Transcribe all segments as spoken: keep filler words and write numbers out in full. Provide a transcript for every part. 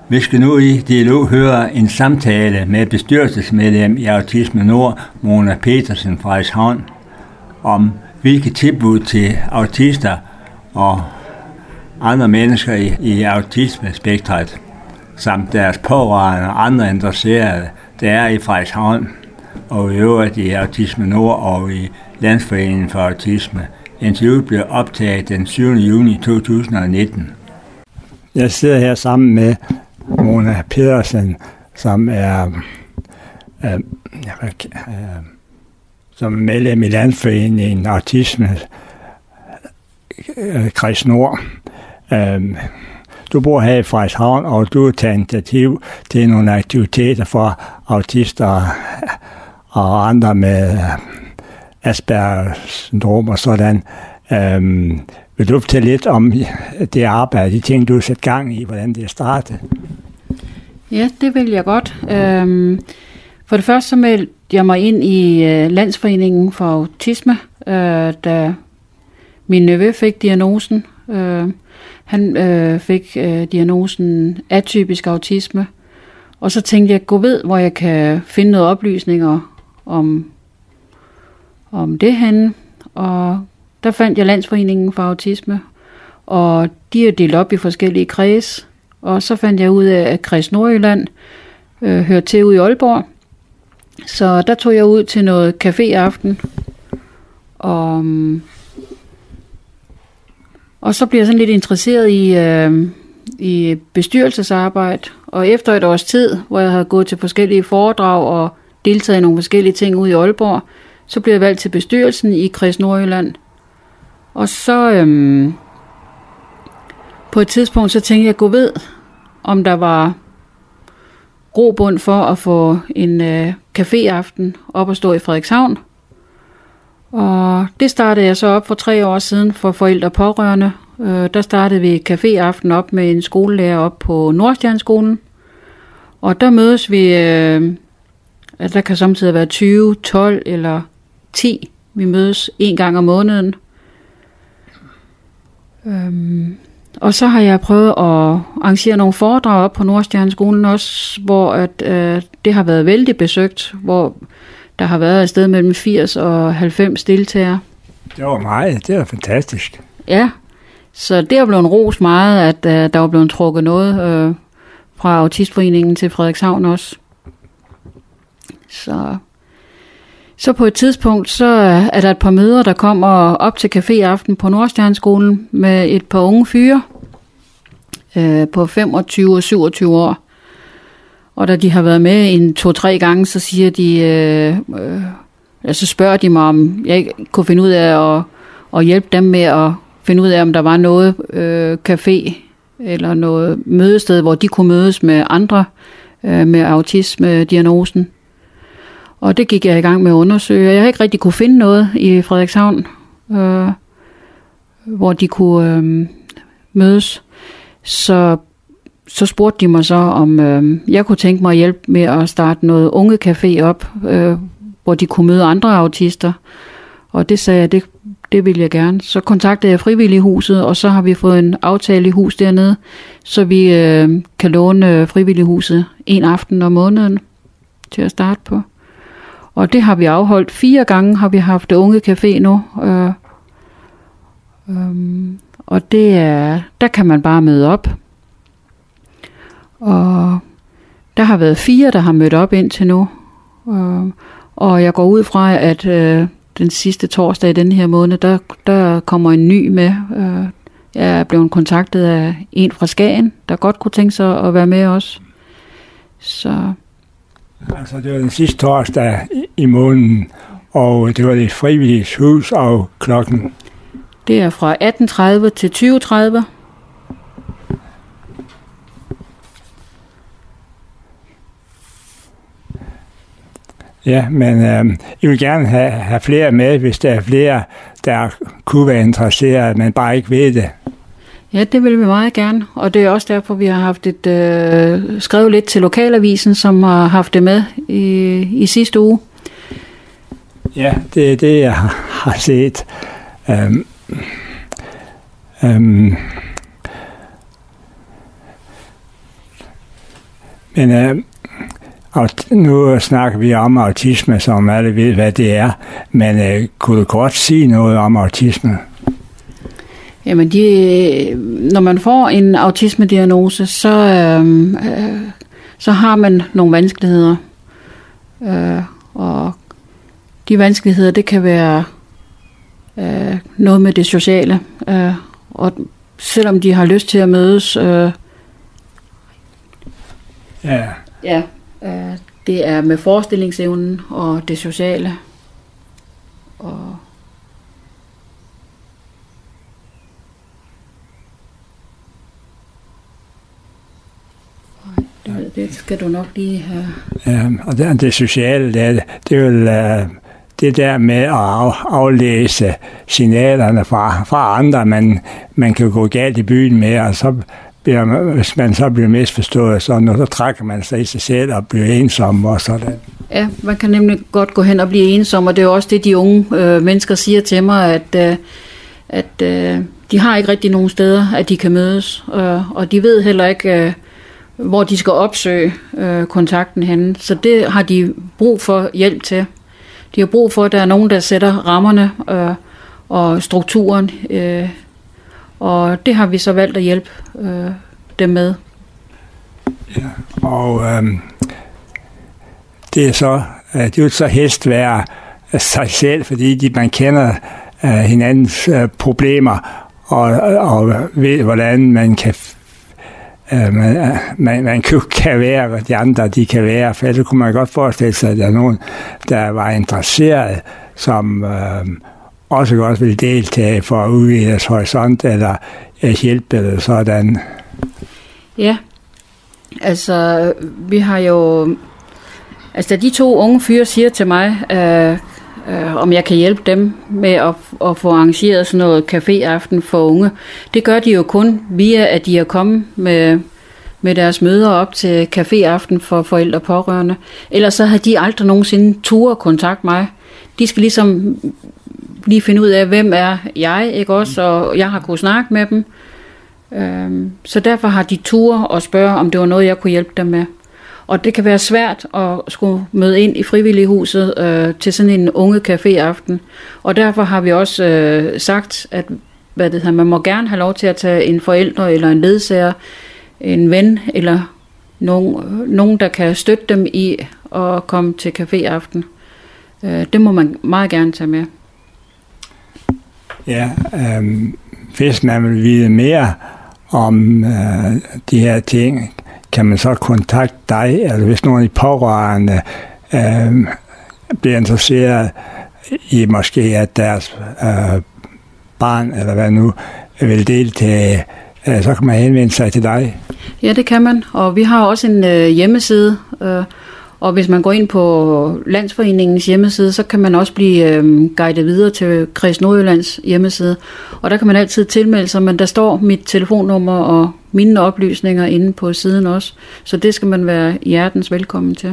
Vi skal nu i dialog høre en samtale med bestyrelsesmedlem i Autisme Nord, Mona Petersen fra Frederikshavn, om hvilke tilbud til autister og andre mennesker i, i autismespektret, samt deres pårørende og andre interesserede, der er i Frederikshavn, og i øvrigt i Autisme Nord og i Landsforeningen for Autisme. Interviewet blev optaget den syvende juni to tusind og nitten. Jeg sidder her sammen med Mona Petersen, som er øh, øh, som medlem i Landsforeningen Autisme øh, Kreds Nord. Øh, du bor her i Frederikshavn, og du tager initiativ til nogle aktiviteter for autister og andre med Aspergers syndrom og sådan. Øh, vil du fortælle lidt om det arbejde, de ting, du har sat gang i, hvordan det er startet? Ja, det vil jeg godt. Øhm, for det første så meldte jeg mig ind i øh, Landsforeningen for Autisme, øh, da min nevø fik diagnosen. Øh, han øh, fik øh, diagnosen atypisk autisme. Og så tænkte jeg, gå ved, hvor jeg kan finde noget oplysninger om, om det henne. Og der fandt jeg Landsforeningen for Autisme, og de er delt op i forskellige kreds. Og så fandt jeg ud af, at Kreds Nordjylland øh, hørte til ude i Aalborg. Så der tog jeg ud til noget caféaften. Og, og så blev jeg sådan lidt interesseret i, øh, i bestyrelsesarbejde. Og efter et års tid, hvor jeg havde gået til forskellige foredrag og deltaget i nogle forskellige ting ude i Aalborg, så blev jeg valgt til bestyrelsen i Kreds Nordjylland. Og så øhm, på et tidspunkt, så tænkte jeg, gå ved, om der var grobund for at få en øh, caféaften op at stå i Frederikshavn. Og det startede jeg så op for tre år siden for forældre og pårørende. Øh, der startede vi caféaften op med en skolelærer op på Nordstjerneskolen. Og der mødes vi, øh, der kan samtidig være tyve, tolv eller ti. Vi mødes en gang om måneden. Øhm, og så har jeg prøvet at arrangere nogle foredrag op på Nordstjerneskolen også, hvor at, øh, det har været vældig besøgt, hvor der har været et sted mellem firs og halvfems deltagere. Det var meget, det var fantastisk. Ja, så det er blevet ros meget, at øh, der var blevet trukket noget øh, fra Autistforeningen til Frederikshavn også. Så... Så på et tidspunkt, så er der et par møder, der kommer op til caféaften på Nordstjerneskolen med et par unge fyre øh, på femogtyve og syvogtyve år. Og da de har været med en to-tre gange, så siger de, øh, øh, altså spørger de mig, om jeg ikke kunne finde ud af at, at hjælpe dem med at finde ud af, om der var noget øh, café eller noget mødested, hvor de kunne mødes med andre øh, med autisme-diagnosen. Og det gik jeg i gang med at undersøge. Jeg har ikke rigtig kunne finde noget i Frederikshavn, øh, hvor de kunne øh, mødes. Så, så spurgte de mig så, om øh, jeg kunne tænke mig at hjælpe med at starte noget unge café op, øh, hvor de kunne møde andre autister. Og det sagde jeg, det, det ville jeg gerne. Så kontaktede jeg Frivillighuset, og så har vi fået en aftale i hus dernede, så vi øh, kan låne Frivillighuset en aften om måneden til at starte på. Og det har vi afholdt fire gange, har vi haft unge café nu. Øh, øh, og det er, der kan man bare møde op. Og der har været fire, der har mødt op indtil nu. Øh, og jeg går ud fra, at øh, den sidste torsdag i den her måned, der, der kommer en ny med. Øh, jeg er blevet kontaktet af en fra Skagen, der godt kunne tænke sig at være med os. Så... Altså, det var den sidste torsdag i, i måneden, og det var det frivillige hus, og klokken? Det er fra atten tredive til tyve tredive. Ja, men øh, jeg vil gerne have, have flere med, hvis der er flere, der kunne være interesseret, men bare ikke ved det. Ja, det vil vi meget gerne, og det er også derfor, vi har haft et øh, skrevet lidt til Lokalavisen, som har haft det med i, i sidste uge. Ja, det er det, jeg har set. Um, um, Men øh, nu snakker vi om autisme, som alle ved, hvad det er. Men øh, kunne du godt sige noget om autisme? Jamen, de, når man får en autisme-diagnose, så, øh, øh, så har man nogle vanskeligheder. Øh, og de vanskeligheder, det kan være øh, noget med det sociale. Øh, og selvom de har lyst til at mødes... Øh, ja. Ja, øh, det er med forestillingsevnen og det sociale. Og det, det skal du nok lige have. Ja, og det, det sociale, det, det er jo uh, det der med at af, aflæse signalerne fra, fra andre, man, man kan gå galt i byen med, og så bliver man, hvis man så bliver misforstået, så, så trækker man sig i sig selv og bliver ensom og sådan. Ja, man kan nemlig godt gå hen og blive ensom, og det er jo også det, de unge øh, mennesker siger til mig, at, øh, at øh, de har ikke rigtig nogen steder, at de kan mødes, øh, og de ved heller ikke, øh, hvor de skal opsøge øh, kontakten henne. Så det har de brug for hjælp til. De har brug for, at der er nogen, der sætter rammerne øh, og strukturen, øh, og det har vi så valgt at hjælpe øh, dem med. Ja, og øh, det er så, øh, det vil så helst være sig selv, fordi de, man kender øh, hinandens øh, problemer, og, og ved, hvordan man kan øh, man, man, man kan være, hvad de andre de kan være. For ellers kunne man godt forestille sig, at der er nogen, der var interesseret, som øh, også godt vil deltage for at udvide deres horisont, eller øh, hjælpe eller sådan. Ja, altså vi har jo, altså de to unge fyre siger til mig, øh, øh, om jeg kan hjælpe dem med at, at få arrangeret sådan noget caféaften for unge. Det gør de jo kun via, at de er kommet med, med deres møder op til caféaften for forældre og pårørende. Ellers så har de aldrig nogensinde turde kontakte mig. De skal ligesom lige finde ud af, hvem er jeg, ikke også? Og jeg har kunnet snakke med dem. Øhm, så derfor har de turde og spørge, om det var noget, jeg kunne hjælpe dem med. Og det kan være svært at skulle møde ind i frivillighuset øh, til sådan en unge caféaften. Og derfor har vi også øh, sagt, at hvad det hedder, man må gerne have lov til at tage en forælder eller en ledsager, en ven eller nogen, nogen der kan støtte dem i at komme til caféaften. Øh, det må man meget gerne tage med. Ja, øh, hvis man vil vide mere om øh, de her ting, kan man så kontakte dig, eller hvis nogen i pårørende øh, bliver interesseret i måske, at deres øh, barn, eller hvad nu, vil deltage, øh, så kan man henvende sig til dig. Ja, det kan man, og vi har også en øh, hjemmeside, øh, og hvis man går ind på Landsforeningens hjemmeside, så kan man også blive øh, guidet videre til Kreds Nordjyllands hjemmeside. Og der kan man altid tilmelde sig, men der står mit telefonnummer og mine oplysninger inde på siden også. Så det skal man være hjertens velkommen til.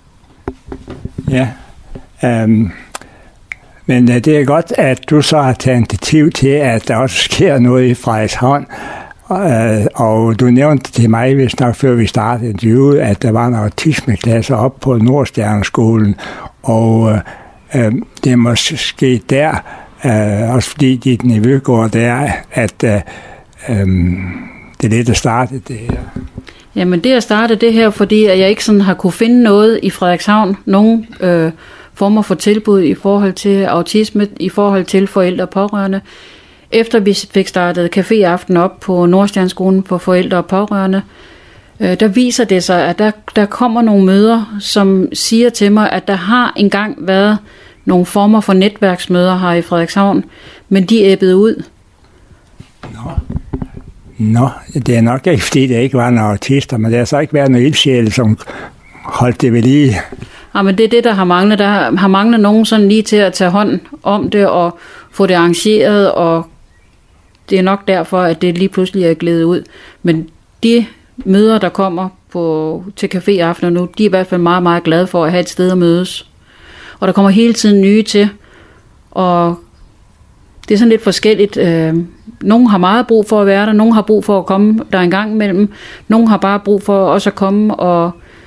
Ja, øhm, men det er godt, at du så har taget initiativ til, at der også sker noget i Frederikshavn. Uh, og du nævnte til mig, hvis nok før vi startede interviewet, at der var en autismeklasse op på Nordstjerneskolen, og uh, uh, det er måske der, uh, også fordi dit niveau går der, at uh, um, det er lidt at starte det her. Jamen det at starte det her, fordi at jeg ikke sådan har kunne finde noget i Frederikshavn, nogen øh, former for tilbud i forhold til autisme, i forhold til forældre og pårørende. Efter vi fik startet caféaften op på Nordstjerneskolen for forældre og pårørende, øh, der viser det sig, at der, der kommer nogle møder, som siger til mig, at der har engang været nogle former for netværksmøder her i Frederikshavn, men de æbbede ud. Nå. Nå, det er nok ikke, fordi der ikke var nogle autister, men der har så ikke været nogle ildsjæle, som holdt det ved lige. Ja, men det er det, der har manglet. Der har manglet nogen sådan lige til at tage hånd om det og få det arrangeret, og det er nok derfor, at det lige pludselig er glædet ud. Men de møder, der kommer på, til caféaftener nu, de er i hvert fald meget, meget glade for at have et sted at mødes. Og der kommer hele tiden nye til, og det er sådan lidt forskelligt. Nogle har meget brug for at være der, nogle har brug for at komme der en gang imellem, nogle har bare brug for også at komme og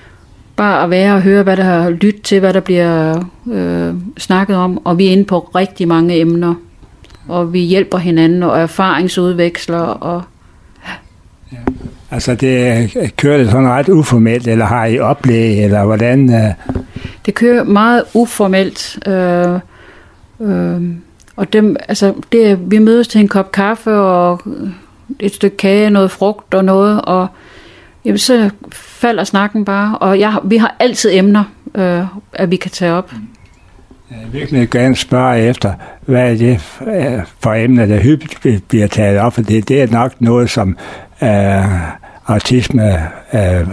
bare at være og høre, hvad der har lyttet til, hvad der bliver øh, snakket om. Og vi er inde på rigtig mange emner. Og vi hjælper hinanden og erfaringsudveksler. Og ja. Altså det kører det sådan ret uformelt, eller har I oplæg, eller hvordan? Øh? Det kører meget uformelt. Øh, øh, og dem, altså det, vi mødes til en kop kaffe og et stykke kage, noget frugt og noget, og jamen, så falder snakken bare. Og jeg, vi har altid emner, øh, at vi kan tage op. Jeg vil virkelig gerne spørge efter, hvad er det for emner, der hyppigt bliver taget op, for det, det er nok noget, som øh, autisme øh,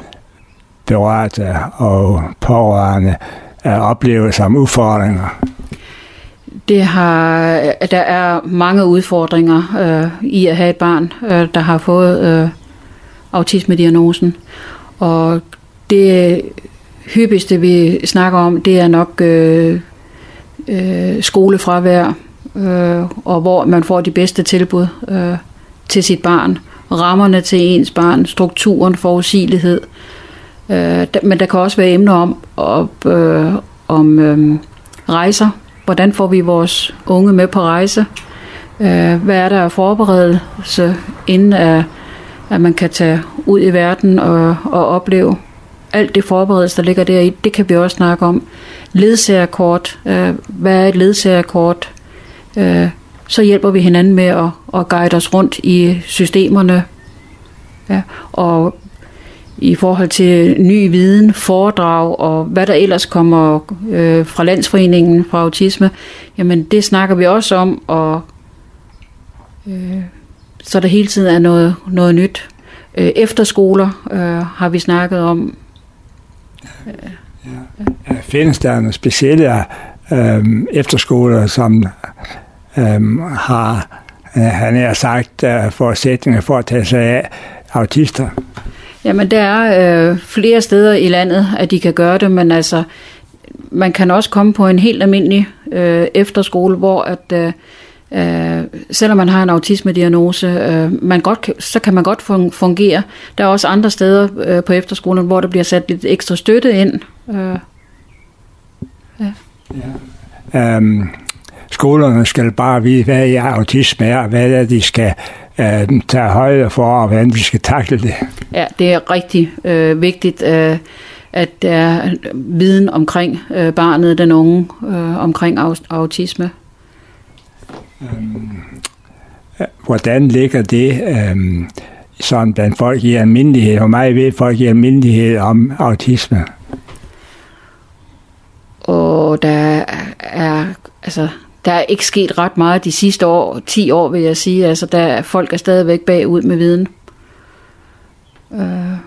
berørte og pårørende øh, oplever som udfordringer. Det har, der er mange udfordringer øh, i at have et barn, øh, der har fået øh, autisme-diagnosen. Og det hyppigste, vi snakker om, det er nok øh, øh, skolefravær, øh, og hvor man får de bedste tilbud øh, til sit barn. Rammerne til ens barn, strukturen, forudsigelighed. Øh, men der kan også være emner om, op, øh, om øh, rejser. Hvordan får vi vores unge med på rejse? Øh, hvad er der af forberedelse, inden at, at man kan tage ud i verden og, og opleve alt det forberedelse, der ligger deri? Det kan vi også snakke om. Ledsagerkort. Øh, hvad er et ledsagerkort? Øh, så hjælper vi hinanden med at, at guide os rundt i systemerne. Ja, og i forhold til ny viden, foredrag og hvad der ellers kommer øh, fra Landsforeningen for Autisme, jamen det snakker vi også om, og øh, så der hele tiden er noget, noget nyt. Øh, efterskoler øh, har vi snakket om. Ja. Ja. Findes der nogle specielle øh, efterskoler, som øh, har, øh, han har sagt, øh, forudsætninger for at tage sig af autister? Jamen, der er øh, flere steder i landet, at de kan gøre det, men altså, man kan også komme på en helt almindelig øh, efterskole, hvor at, øh, øh, selvom man har en autisme-diagnose, øh, man godt kan, så kan man godt fungere. Der er også andre steder øh, på efterskolen, hvor der bliver sat lidt ekstra støtte ind. Øh, ja. Ja. Um, skolerne skal bare vide, hvad er autisme er, og hvad er, de skal øh, tage højde for, og hvordan de skal takle det. Ja, det er rigtig øh, vigtigt, øh, at der er viden omkring øh, barnet, den unge, øh, omkring autisme. Um, hvordan ligger det um, sådan blandt folk i almindelighed? Hvor meget ved folk i almindelighed om autisme? Og der er, altså, der er ikke sket ret meget de sidste år, ti år vil jeg sige. Altså, der folk er stadigvæk bagud med viden. Uh.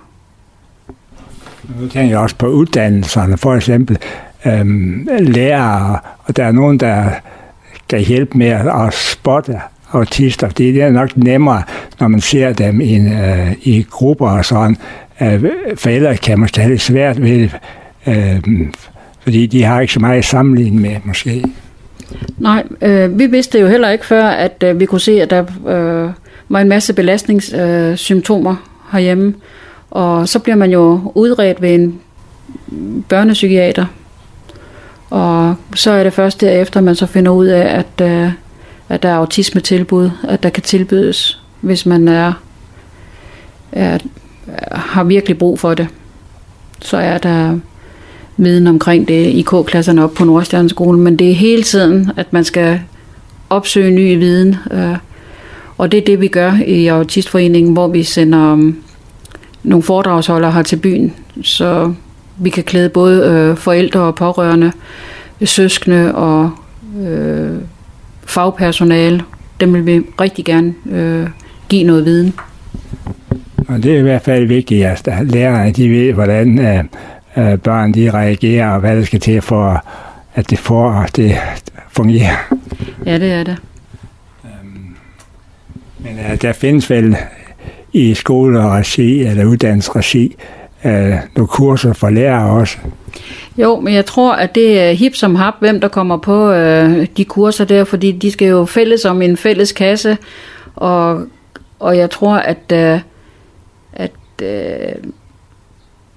Nu tænker jeg også på uddannelserne, for eksempel øhm, lærere, og der er nogen, der kan hjælpe med at spotte autister. Det er nok nemmere, når man ser dem i, øh, i grupper og sådan. Øh, forældre kan måske have det svært ved det, øh, fordi de har ikke så meget sammenligning med, måske. Nej, øh, vi vidste jo heller ikke før, at øh, vi kunne se, at der øh, var en masse belastningssymptomer øh, herhjemme. Og så bliver man jo udredt ved en børnepsykiater. Og så er det først derefter, man så finder ud af, at, øh, at der er autismetilbud, at der kan tilbydes, hvis man er, er, har virkelig brug for det. Så er der viden omkring det i K-klasserne op på Nordstjerneskolen, men det er hele tiden, at man skal opsøge ny viden. Øh, og det er det, vi gør i Autistforeningen, hvor vi sender um, nogle foredragsholdere her til byen, så vi kan klæde både øh, forældre og pårørende, søskende og øh, fagpersonale. Dem vil vi rigtig gerne øh, give noget viden. Og det er i hvert fald vigtigt, at lærerne de ved, hvordan øh, øh, børn de reagerer, og hvad der skal til for, at det får at det fungerer. Ja, det er det. Øhm, men øh, der findes vel i skoleregi eller uddannelsesregi øh, nogle kurser for lærere også. Jo, men jeg tror, at det er hip som hap, hvem der kommer på øh, de kurser der, fordi de skal jo fælles om en fælles kasse, og, og jeg tror, at, øh, at øh,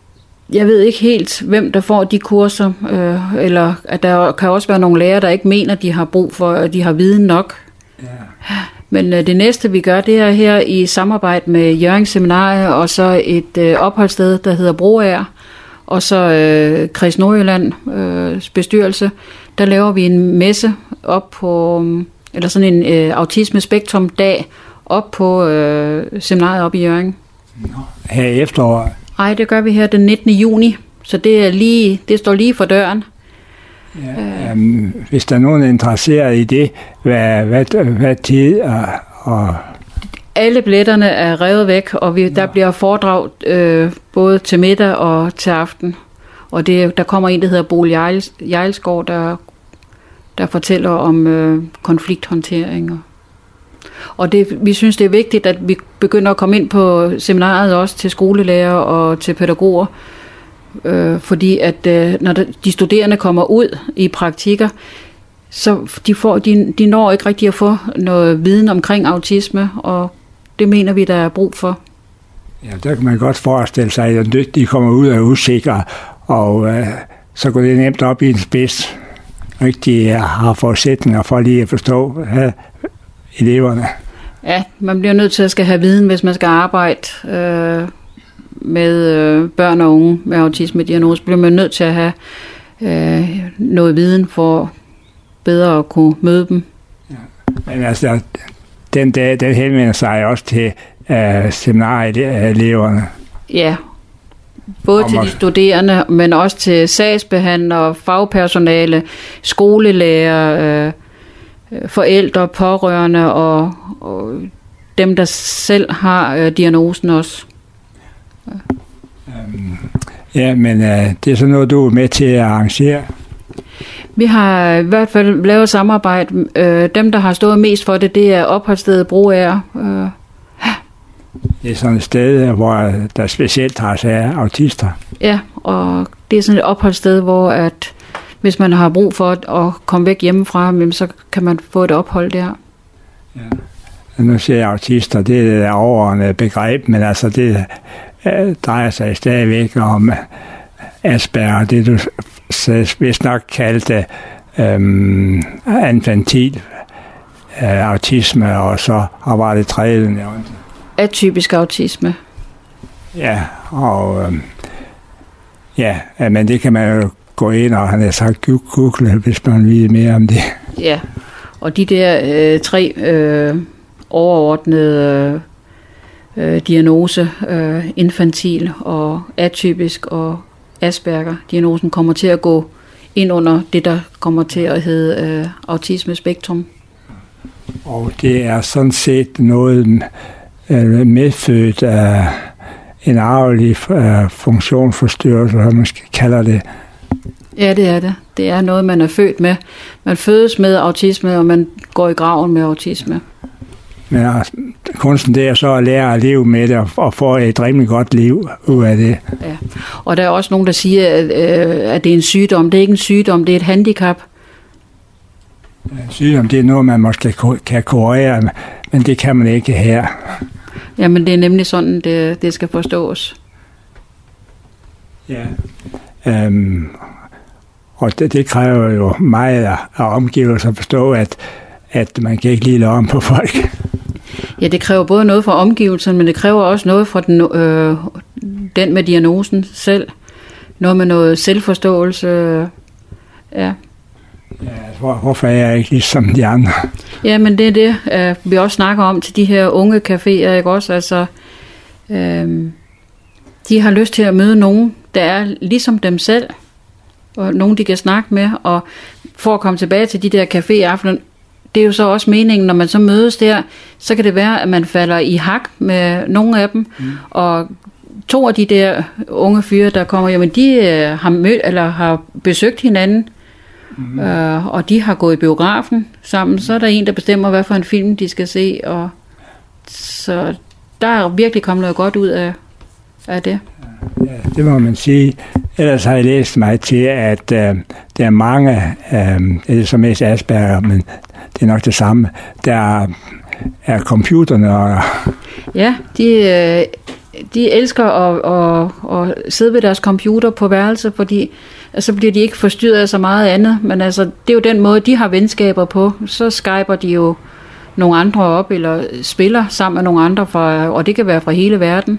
jeg ved ikke helt, hvem der får de kurser, øh, eller at der kan også være nogle lærere, der ikke mener, de har brug for, at de har viden nok. Ja. Men øh, det næste, vi gør, det er her i samarbejde med Hjørring Seminarie, og så et øh, opholdssted, der hedder Broager, og så øh, Kreds Nordjylland øh, bestyrelse. Der laver vi en messe op på, eller sådan en øh, autisme-spektrum-dag op på øh, seminariet op i Hjørring. Her i efteråret? Nej, det gør vi her den nittende juni, så det, er lige, det står lige for døren. Ja, øhm, hvis der er nogen interesseret i det, hvad, hvad, hvad tid og, og... Alle billetterne er revet væk, og vi, der bliver foredrag øh, både til middag og til aften. Og det, der kommer en, der hedder Bo Jejlsgaard, der, der fortæller om øh, konflikthåndtering. Og, og det, vi synes, det er vigtigt, at vi begynder at komme ind på seminariet også til skolelærer og til pædagoger. Øh, fordi at øh, når de studerende kommer ud i praktikker, så de, får, de, de når ikke rigtig at få noget viden omkring autisme, og det mener vi, der er brug for. Ja, der kan man godt forestille sig, at de kommer ud af usikre, og øh, så går det nemt op i en spids. Rigtig har forudsætninger for lige at forstå øh, eleverne. Ja, man bliver nødt til at skal have viden, hvis man skal arbejde øh, med øh, børn og unge med autisme-diagnose. Bliver man nødt til at have øh, noget viden for bedre at kunne møde dem. Ja. Men altså, den, dag, den henvender sig også til øh, seminarieeleverne. Ja, både Om til de at... studerende, men også til sagsbehandlere, fagpersonale, skolelærer, øh, forældre, pårørende og, og dem, der selv har øh, diagnosen også. Ja, um, ja men øh, det er sådan noget, du er med til at arrangere? Vi har i hvert fald lavet samarbejde. Øh, dem, der har stået mest for det, det er opholdsstedet Broager. Øh. Det er sådan et sted, hvor der specielt har sig af autister. Ja, og det er sådan et opholdssted, hvor at hvis man har brug for at komme væk hjemmefra, så kan man få et ophold der. Ja. Nu siger jeg autister, det er et overordnet begreb, men altså det drejer sig stadigvæk om Asperger, det du vist nok kaldte øhm, infantil øh, autisme, og så har var det tredje nævnt. Atypisk autisme. Ja, og øhm, ja, men det kan man jo gå ind og han har sagt google, hvis man vil mere om det. Ja, og de der øh, tre øh, overordnede øh, diagnose, øh, infantil og atypisk og Asperger-diagnosen kommer til at gå ind under det, der kommer til at hedde øh, autisme-spektrum. Og det er sådan set noget øh, medfødt af en arvelig øh, funktionsforstyrrelse, hvad man kalder det. Ja, det er det. Det er noget, man er født med. Man fødes med autisme, og man går i graven med autisme. Men kunsten det er så at lære at leve med det, og få et rimelig godt liv ud af det. Ja, og der er også nogen, der siger, at, at det er en sygdom. Det er ikke en sygdom, det er et handicap. En sygdom, det er noget, man måske kan kurere, men det kan man ikke her. Jamen, det er nemlig sådan, det, det skal forstås. Ja. Øhm, og det, det kræver jo meget af, af omgivelser at forstå, at, at man kan ikke lige lade om på folk. Ja, det kræver både noget fra omgivelserne, men det kræver også noget fra den, øh, den med diagnosen selv. Noget med noget selvforståelse. Ja. Ja, hvor, hvorfor er jeg ikke ligesom de andre? Ja, men det er det, øh, vi også snakker om til de her unge caféer, ikke også? Altså, øh, de har lyst til at møde nogen, der er ligesom dem selv, og nogen, de kan snakke med, og for at komme tilbage til de der caféaftener, det er jo så også meningen, når man så mødes der, så kan det være, at man falder i hak med nogle af dem, mm. og to af de der unge fyre, der kommer, jamen de øh, har mødt, eller har besøgt hinanden, mm. øh, og de har gået i biografen sammen, så er der en, der bestemmer, hvad for en film de skal se, og så der er virkelig kommet noget godt ud af, af det. Ja, det må man sige. Ellers har jeg læst mig til, at øh, der er mange, øh, det er så mest Asperger, men det er nok det samme, der er computerne. Og ja, de, øh, de elsker at, at, at sidde ved deres computer på værelse, fordi så bliver de ikke forstyrret af så meget andet. Men altså, det er jo den måde, de har venskaber på. Så skyper de jo nogle andre op, eller spiller sammen med nogle andre, fra, og det kan være fra hele verden.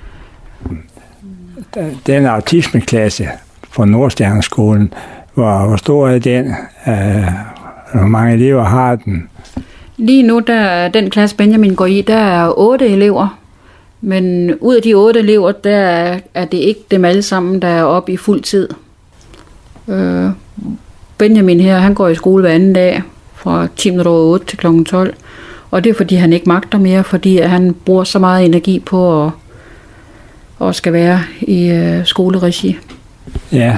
Den autismeklasse fra Nordstjerneskolen, hvor, hvor stor er den? Uh, hvor mange elever har den? Lige nu, der den klasse Benjamin går i, der er otte elever. Men ud af de otte elever, der er, er det ikke dem alle sammen, der er oppe i fuld tid. Uh, Benjamin her, han går i skole hver anden dag, fra ti minutter over otte til klokken tolv. Og det er, fordi han ikke magter mere, fordi han bruger så meget energi på at, at skal være i uh, skoleregi. Ja.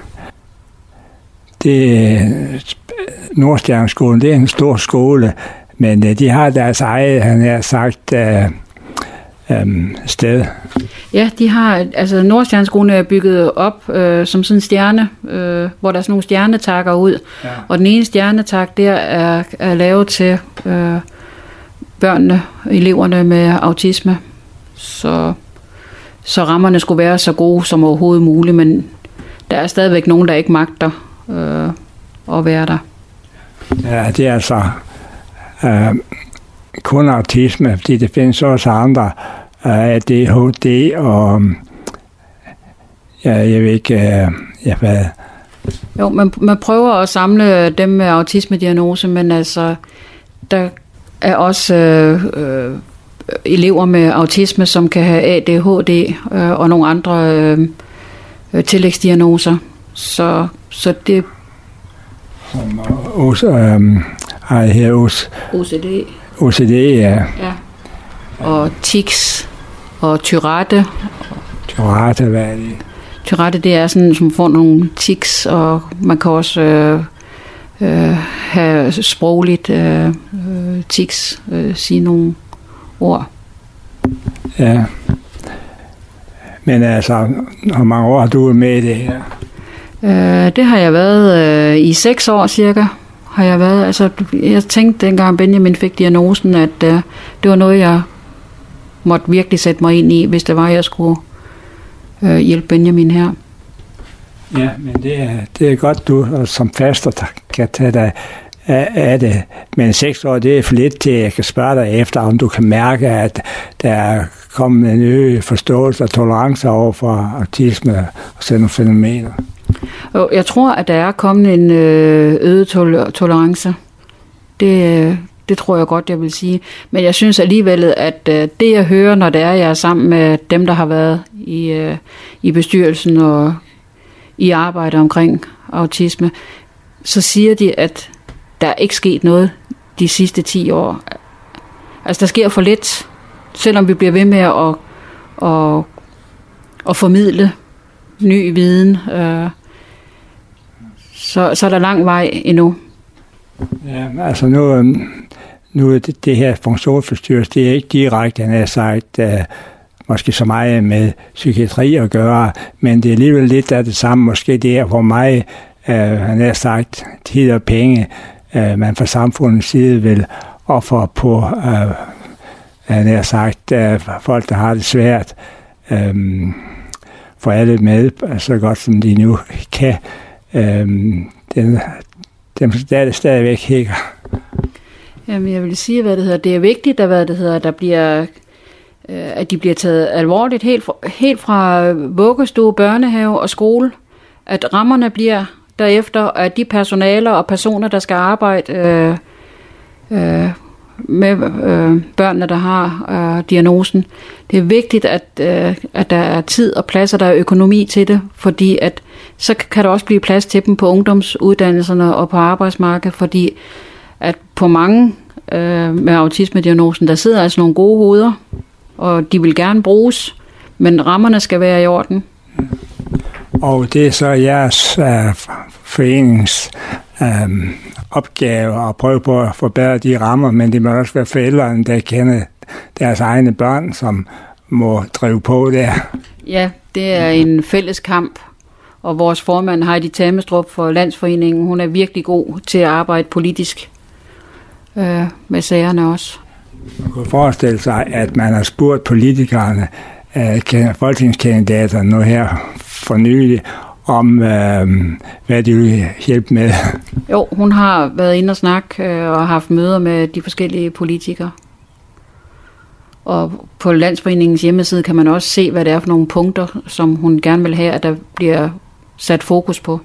Det, Nordstjerneskolen, det er en stor skole, men uh, de har deres eget, han har sagt, uh, um, sted. Ja, de har, altså Nordstjerneskolen er bygget op øh, som sådan en stjerne, øh, hvor der er sådan nogle stjernetakker ud. Ja. Og den ene stjernetak der er, er lavet til øh, børnene, eleverne med autisme. Så, så rammerne skulle være så gode som overhovedet muligt, men der er stadigvæk nogen, der ikke magter øh, at være der. Ja, det er altså øh, kun autisme, fordi det findes også andre A D H D og ja, jeg ved ikke, ja, hvad. Jo, man, man prøver at samle dem med autisme-diagnose, men altså, der er også øh, øh, elever med autisme, som kan have A D H D øh, og nogle andre øh, tillægsdiagnoser. Så, så det... Som også øh, her også O C D. O C D, ja. Ja. Og tics og Tourette. Tourette, hvad er det? Tourette, det er sådan, som får nogle tics, og man kan også øh, øh, have sprogligt øh, tics, øh, sige nogle ord. Ja. Men altså, hvor mange år har du med i det her? Øh, det har jeg været øh, i seks år cirka. Har jeg været. Altså, jeg tænkte dengang Benjamin fik diagnosen, at øh, det var noget, jeg måtte virkelig sætte mig ind i, hvis det var, jeg skulle øh, hjælpe Benjamin her. Ja, men det er, det er godt, du som faster kan tage dig af, af det. Men seks år, det er for lidt til, at jeg kan spørge dig efter, om du kan mærke, at der er kommet en øget forståelse og tolerance over for autisme og sådan nogle fænomener. Jeg tror, at der er kommet en øget tolerance. Det, det tror jeg godt, jeg vil sige. Men jeg synes alligevel, at det, jeg hører, når det er, jeg er sammen med dem, der har været i, i bestyrelsen og i arbejde omkring autisme, så siger de, at der er ikke sket noget de sidste ti år. Altså, der sker for lidt, selvom vi bliver ved med at, at, at formidle ny viden. Så, så er der lang vej endnu. Ja, altså nu, nu er det, det her funktionsforstyrrelse, det er ikke direkte, han har sagt, uh, måske så meget med psykiatri at gøre, men det er alligevel lidt af det samme. Måske det er for mig, uh, han har sagt, tid og penge, uh, man fra samfundets side vil ofre på, uh, han har sagt, uh, folk, der har det svært, um, for alle med, så godt som de nu kan. Um, den, dem der stadigvæk hækker. Jamen, jeg vil sige, hvad det hedder. Det er vigtigt, at, hvad det hedder, der bliver, øh, at de bliver taget alvorligt helt fra, helt fra vuggestue, børnehave og skole. At rammerne bliver derefter, at de personaler og personer, der skal arbejde øh, øh, med øh, børnene, der har øh, diagnosen. Det er vigtigt, at, øh, at der er tid og plads, og der er økonomi til det, fordi at så kan der også blive plads til dem på ungdomsuddannelserne og på arbejdsmarkedet, fordi at på mange øh, med autisme-diagnosen, der sidder altså nogle gode hoveder, og de vil gerne bruges, men rammerne skal være i orden. Og det er så jeres øh, forenings øh, opgave at prøve på at forbedre de rammer, men det må også være forældrene, der kender deres egne børn, som må drive på der. Ja, det er en fælles kamp, og vores formand Heidi Tamestrup for Landsforeningen, hun er virkelig god til at arbejde politisk øh, med sagerne også. Man kunne forestille sig, at man har spurgt politikerne, uh, folketingskandidater nu her for nylig, om uh, hvad de vil hjælpe med. Jo, hun har været inde og snakke øh, og haft møder med de forskellige politikere. Og på Landsforeningens hjemmeside kan man også se, hvad det er for nogle punkter, som hun gerne vil have, at der bliver sat fokus på.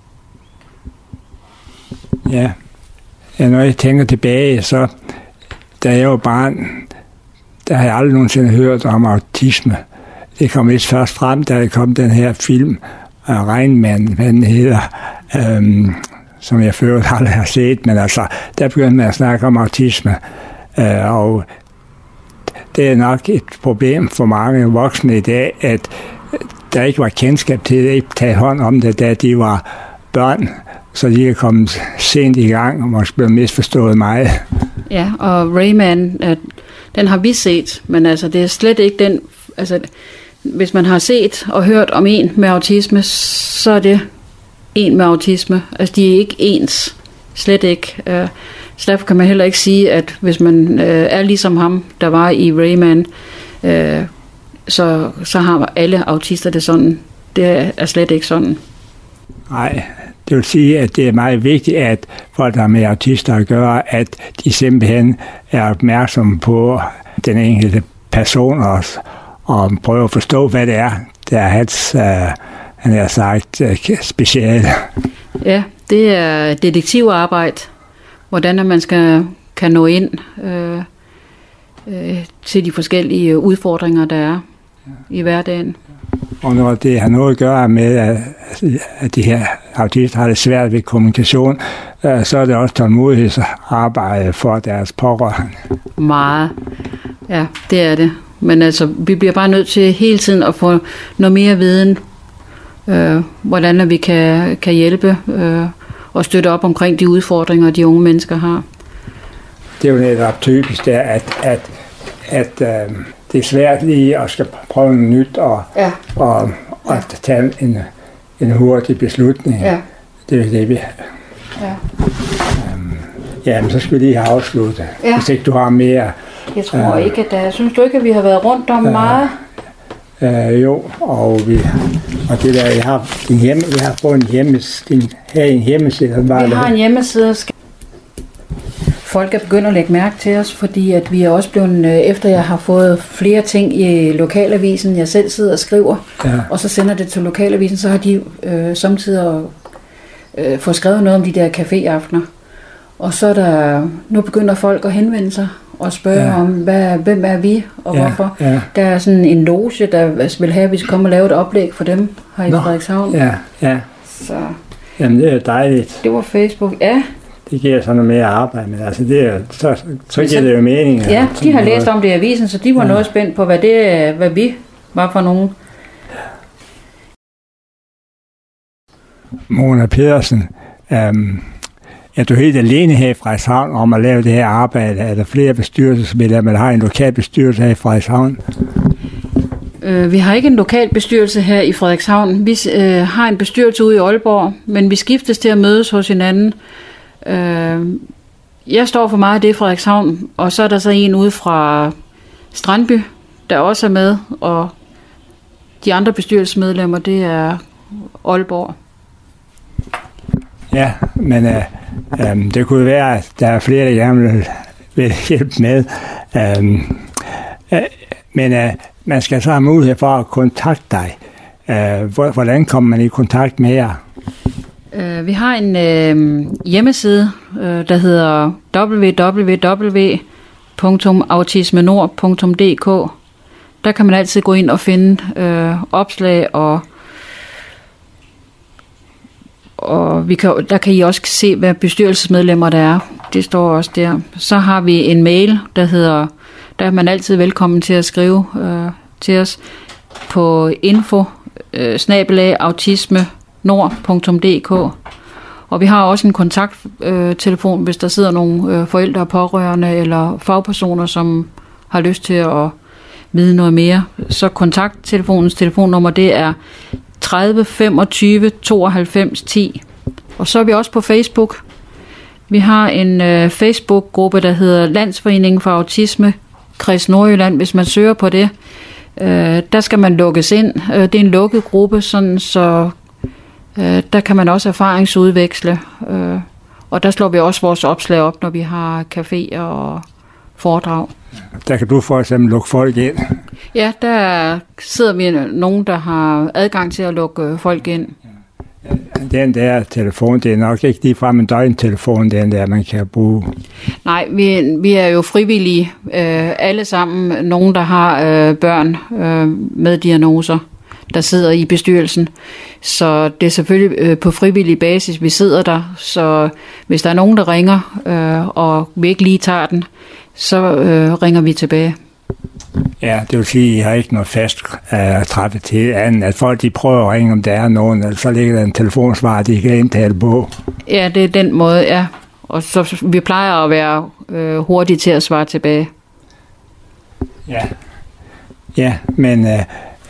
Ja, ja, når jeg tænker tilbage, så da jeg var barn, der har jeg aldrig nogensinde hørt om autisme. Det kom vist først frem, da der kom den her film, uh, Regnmanden, hvad den hedder, um, som jeg før aldrig har set, men altså, der begyndte man at snakke om autisme, uh, og det er nok et problem for mange voksne i dag, at der ikke var kendskab til det, ikke tage hånd om det, da de var børn, så de er kommet sent i gang og måske blevet misforstået meget. Ja, og Rayman, den har vi set, men altså det er slet ikke den, altså hvis man har set og hørt om en med autisme, så er det en med autisme. Altså de er ikke ens, slet ikke. Så derfor kan man heller ikke sige, at hvis man er ligesom ham, der var i Rayman, så, så har alle autister det sådan. Det er slet ikke sådan. Nej, det vil sige, at det er meget vigtigt, at folk, der har med autister at gøre, at de simpelthen er opmærksomme på den enkelte person også, og prøver at forstå, hvad det er, der er hans, uh, han har sagt, uh, speciale. Ja, det er detektivarbejde, hvordan man skal, kan nå ind øh, øh, til de forskellige udfordringer, der er i hverdagen. Og når det har noget at gøre med, at de her autister har det svært ved kommunikation, så er det også tålmodighedsarbejde for deres pårørende. Meget. Ja, det er det. Men altså, vi bliver bare nødt til hele tiden at få noget mere viden, øh, hvordan vi kan, kan hjælpe øh, og støtte op omkring de udfordringer, de unge mennesker har. Det er jo netop typisk, der, at, at, at øh, det er svært lige at skal prøve noget nyt og, ja. og, og ja. tage en, en hurtig beslutning. Ja. Det er det, vi... Ja. Øhm, ja, men så skal vi lige have afsluttet, ja. Hvis ikke du har mere... Jeg tror øh, ikke, at der... Synes du ikke, at vi har været rundt om øh, meget? Øh, jo, og vi... Og det der, jeg har, din hjemme, jeg har fået en hjemmeside, her en hjemmeside. Vi har en hjemmeside. Folk er begyndt at lægge mærke til os, fordi at vi er også blevet, efter jeg har fået flere ting i lokalavisen, jeg selv sidder og skriver, ja. Og så sender det til lokalavisen, så har de øh, samtidig øh, fået skrevet noget om de der caféaftener. Og så er der, nu begynder folk at henvende sig og spørge ja. Om, hvad, hvem er vi og ja. Hvorfor. Ja. Der er sådan en loge, der vil have, at vi skal komme og lave et oplæg for dem her i Nå. Frederikshavn. Ja, ja. Så. Jamen det er dejligt. Det var Facebook, ja. Det giver sådan noget mere arbejde, men altså det er, så, så giver det jo mening. Ja, de har læst om det i avisen, så de var ja. Noget spændt på, hvad, det, hvad vi var for nogen. Mona Pedersen, øhm, er du helt alene her i Frederikshavn om at lave det her arbejde? Er der flere bestyrelsesmedlemmer, der har en lokal bestyrelse her i Frederikshavn? Øh, vi har ikke en lokal bestyrelse her i Frederikshavn. Vi øh, har en bestyrelse ude i Aalborg, men vi skiftes til at mødes hos hinanden. Øh, jeg står for meget af det i Frederikshavn, og så er der så en ude fra Strandby, der også er med, og de andre bestyrelsesmedlemmer, det er Aalborg. Ja, men øh, øh, det kunne være, at der er flere, der gerne vil, vil hjælpe med. Øh, øh, men øh, man skal så have mulighed for at kontakte dig. Øh, hvordan kommer man i kontakt med jer? Uh, vi har en uh, hjemmeside, uh, der hedder w w w punktum autismenord punktum d k. Der kan man altid gå ind og finde uh, opslag, og, og vi kan, der kan I også se, hvad bestyrelsesmedlemmer der er. Det står også der. Så har vi en mail, der hedder, der er man altid velkommen til at skrive uh, til os på info uh, snabel-a autisme nord punktum d k. Og vi har også en kontakttelefon, øh, hvis der sidder nogle øh, forældre, pårørende eller fagpersoner, som har lyst til at vide noget mere. Så kontakttelefonens telefonnummer, det er tredive femogtyve tooghalvfems ti. Og så er vi også på Facebook. Vi har en øh, Facebook-gruppe, der hedder Landsforeningen for Autisme Kreds Nordjylland, hvis man søger på det. Øh, der skal man lukkes ind. Øh, det er en lukket gruppe, sådan, så øh, der kan man også erfaringsudveksle. Øh, og der slår vi også vores opslag op, når vi har caféer og foredrag. Der kan du for eksempel lukke folk ind? Ja, der sidder vi nogen, der har adgang til at lukke folk ind. Den der telefon, det er nok ikke ligefrem en døgntelefon, den der, man kan bruge. Nej, vi, vi er jo frivillige, øh, alle sammen, nogen, der har øh, børn øh, med diagnoser, der sidder i bestyrelsen. Så det er selvfølgelig øh, på frivillig basis, vi sidder der. Så hvis der er nogen, der ringer, øh, og vi ikke lige tager den, så øh, ringer vi tilbage. Ja, det vil sige, at I har ikke noget fast at træffe til andet, at folk de prøver at ringe, om der er nogen, eller så ligger der en telefonsvar, de kan indtale på. Ja, det er den måde, ja. Og så vi plejer at være øh, hurtige til at svare tilbage. Ja, ja men uh,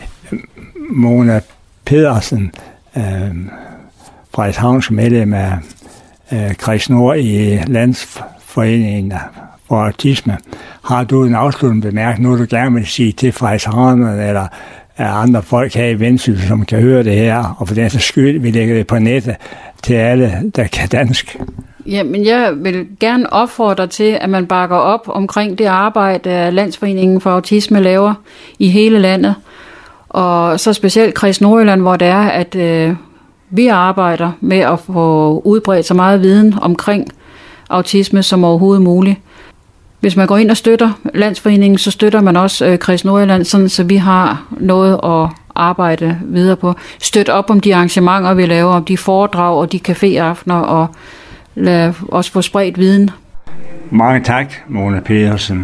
Mona Pedersen, uh, Frederikshavns medlem af uh, Kreds Nord i Landsforeningen for Autisme. Har du en afsluttende bemærkning, noget du gerne vil sige til Frederikshavnerne eller andre folk her i Vendsyssel, som kan høre det her, og for den sags skyld, vi lægger det på nettet til alle, der kan dansk? Jamen, jeg vil gerne opfordre til, at man bakker op omkring det arbejde, Landsforeningen for Autisme laver i hele landet, og så specielt Kreds Nordjylland, hvor det er, at øh, vi arbejder med at få udbredt så meget viden omkring autisme som overhovedet muligt. Hvis man går ind og støtter Landsforeningen, så støtter man også øh, Kreds Nordjylland, sådan, så vi har noget at arbejde videre på. Støt op om de arrangementer, vi laver, om de foredrag og de caféaftener, og lad os få spredt viden. Mange tak, Mona Pedersen.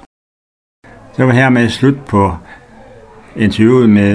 Så var hermed slut på interviewet med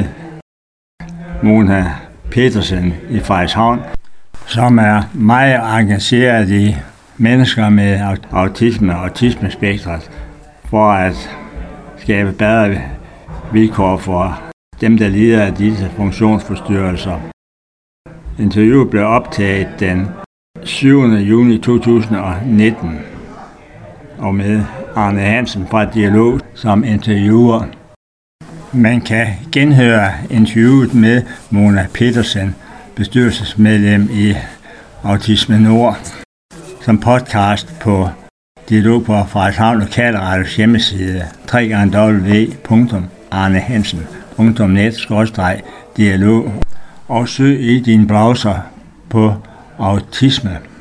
Mona Pedersen i Frederikshavn, som er meget engageret i mennesker med autisme og autismespektret for at skabe bedre vilkår for dem, der lider af disse funktionsforstyrrelser. Interviewet blev optaget den syvende juni to tusind og nitten og med Arne Hansen fra Dialog som interviewer. Man kan genhøre interviewet med Mona Pedersen, bestyrelsesmedlem i Autisme Nord, som podcast på Dialog på Frederikshavn Lokalradios hjemmeside w w w punktum arnehansen punktum net skråstreg dialog og søg i din browser på autisme.